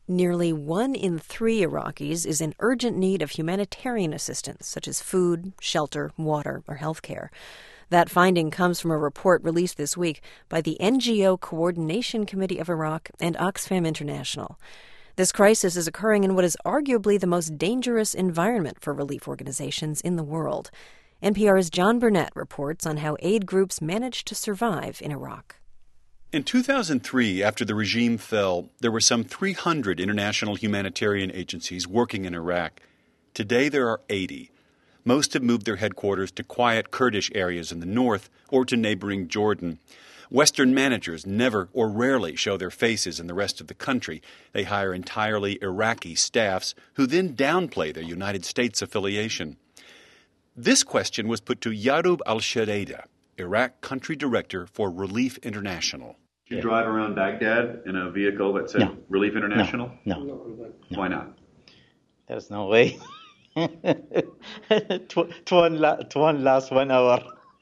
Nearly 1 in 3 Iraqis is in urgent need of humanitarian assistance, such as food, shelter, water, or health care. That finding comes from a report released this week by the NGO Coordination Committee of Iraq and Oxfam International. This crisis is occurring in what is arguably the most dangerous environment for relief organizations in the world. NPR's John Burnett reports on how aid groups managed to survive in Iraq. In 2003, after the regime fell, there were some 300 international humanitarian agencies working in Iraq. Today there are 80. Most have moved their headquarters to quiet Kurdish areas in the north or to neighboring Jordan. Western managers never or rarely show their faces in the rest of the country. They hire entirely Iraqi staffs who then downplay their United States affiliation. This question was put to Yaroub al-Shareida, Iraq country director for Relief International. Did you drive around Baghdad in a vehicle that said Relief International? No. Why not? There's no way. It won't last 1 hour.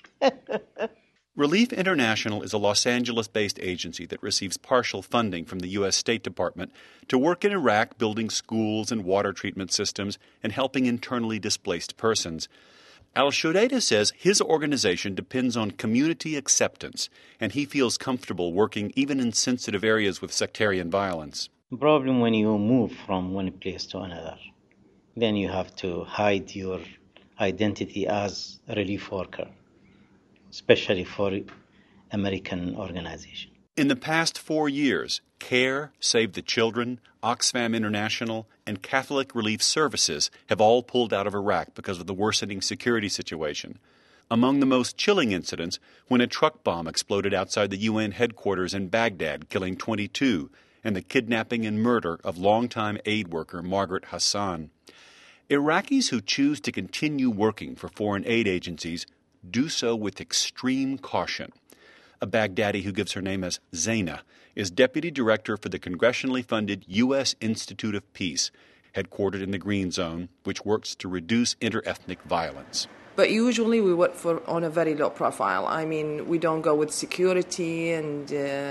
Relief International is a Los Angeles-based agency that receives partial funding from the U.S. State Department to work in Iraq building schools and water treatment systems and helping internally displaced persons. Al-Shareida says his organization depends on community acceptance, and he feels comfortable working even in sensitive areas with sectarian violence. The problem when you move from one place to another, then you have to hide your identity as a relief worker, especially for American organization. In the past 4 years, CARE, Save the Children, Oxfam International, and Catholic Relief Services have all pulled out of Iraq because of the worsening security situation. Among the most chilling incidents, when a truck bomb exploded outside the UN headquarters in Baghdad, killing 22, and the kidnapping and murder of longtime aid worker Margaret Hassan. Iraqis who choose to continue working for foreign aid agencies do so with extreme caution. A Baghdadi who gives her name as Zaina is deputy director for the congressionally funded U.S. Institute of Peace, headquartered in the Green Zone, which works to reduce interethnic violence. But usually we work on a very low profile. I mean, we don't go with security and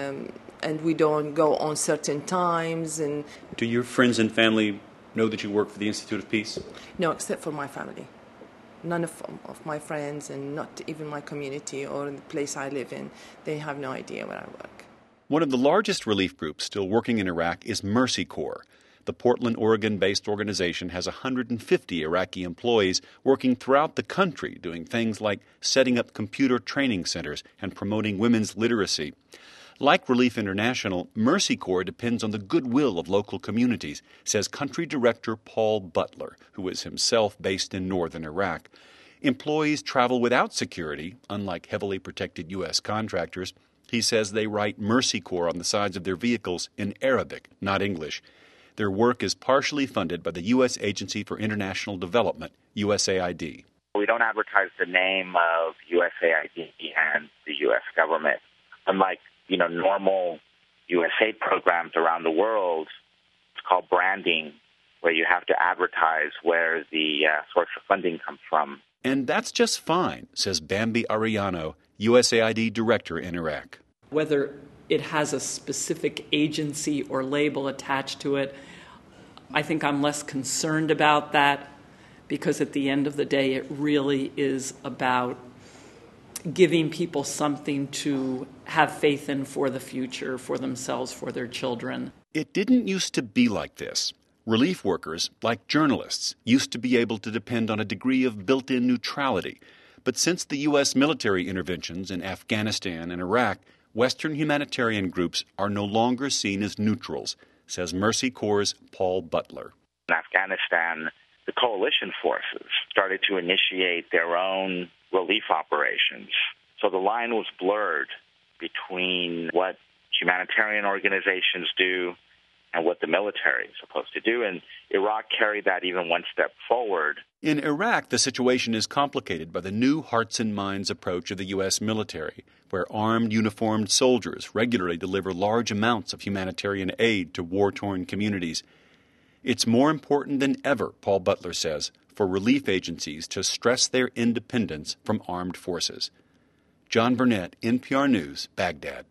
we don't go on certain times. And do your friends and family know that you work for the Institute of Peace? No, except for my family. None of my friends and not even my community or the place I live in, they have no idea where I work. One of the largest relief groups still working in Iraq is Mercy Corps. The Portland, Oregon-based organization has 150 Iraqi employees working throughout the country doing things like setting up computer training centers and promoting women's literacy. Like Relief International, Mercy Corps depends on the goodwill of local communities, says country director Paul Butler, who is himself based in northern Iraq. Employees travel without security, unlike heavily protected U.S. contractors. He says they write Mercy Corps on the sides of their vehicles in Arabic, not English. Their work is partially funded by the U.S. Agency for International Development, USAID. We don't advertise the name of USAID and the U.S. government. Unlike normal USAID programs around the world, it's called branding, where you have to advertise where the source of funding comes from. And that's just fine, says Bambi Arellano, USAID director in Iraq. Whether it has a specific agency or label attached to it, I think I'm less concerned about that, because at the end of the day, it really is about giving people something to have faith in for the future, for themselves, for their children. It didn't used to be like this. Relief workers, like journalists, used to be able to depend on a degree of built-in neutrality. But since the U.S. military interventions in Afghanistan and Iraq, Western humanitarian groups are no longer seen as neutrals, says Mercy Corps' Paul Butler. In Afghanistan, the coalition forces started to initiate their own relief operations. So the line was blurred between what humanitarian organizations do and what the military is supposed to do. And Iraq carried that even one step forward. In Iraq, the situation is complicated by the new hearts and minds approach of the U.S. military, where armed, uniformed soldiers regularly deliver large amounts of humanitarian aid to war-torn communities. It's more important than ever, Paul Butler says, for relief agencies to stress their independence from armed forces. John Burnett, NPR News, Baghdad.